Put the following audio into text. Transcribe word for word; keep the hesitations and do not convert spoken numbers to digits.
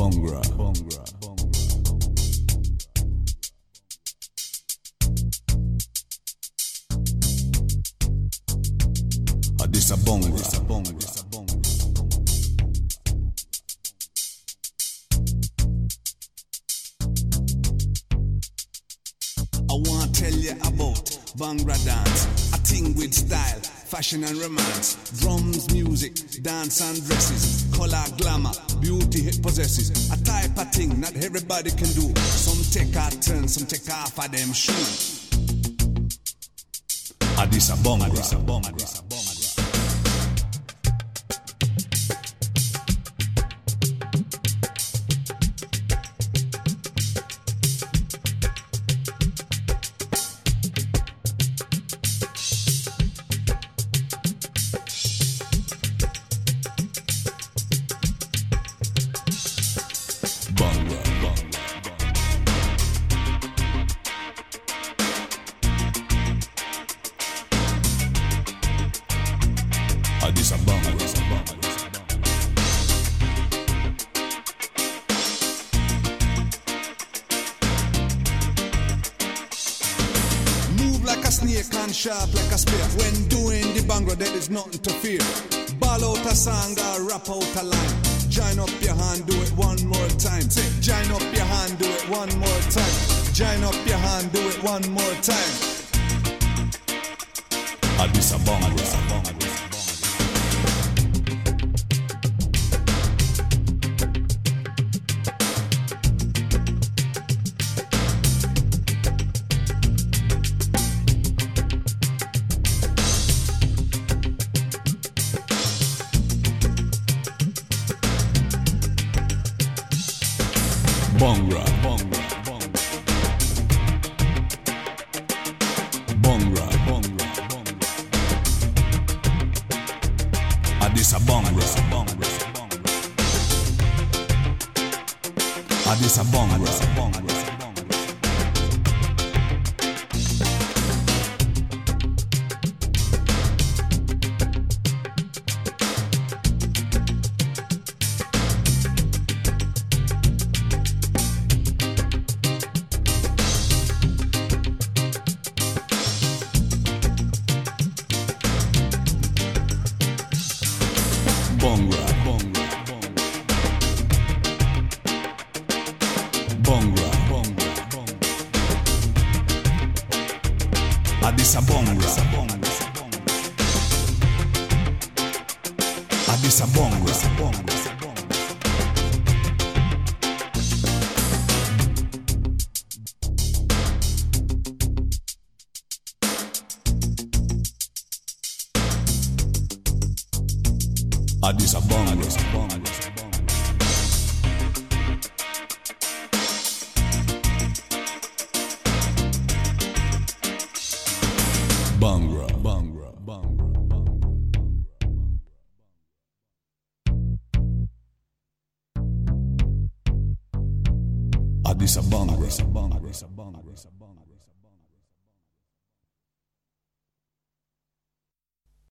Bongra, Bongra, Bongra. Ah, this a Bongra, this a Bongra, this a Bongra. I want to tell you about Bhangra dance, a thing with style, fashion and romance. Drums, music, dance and dresses, color, glamour, beauty it possesses. A type of thing not everybody can do. Some take a turn, some take off of them shoes. Ah, this a Bhangra, this a Bhangra, this a Bhangra. This a Bhangra, this a Bhangra, this a Bhangra. Move like a snake and sharp like a spear. When doing the Bhangra, there is nothing to fear. Ball out a song or rap out a line. Join up your hand, do it one more time. Say, join up your hand, do it one more time. Join up your hand, do it one more time. Ah, this a Bhangra, this a Bhangra. Bhangra, Bhangra, Bhangra. Bhangra, Bhangra, Bhangra. Ah, this a Bhangra, this a Bhangra. Ah, this a Bhangra, this a Bhangra. Bhangra, Bhangra, Bhangra, Bhangra, Bhangra. Ah, this a Bhangra, ah, this a Bhangra, Bhangra. Ah, this a Bhangra, this a Bhangra, this a Bhangra. Bhangra, Bhangra, Bhangra, Bhangra. Ah, this a Bhangra, this a Bhangra, this a Bhangra, this a Bhangra.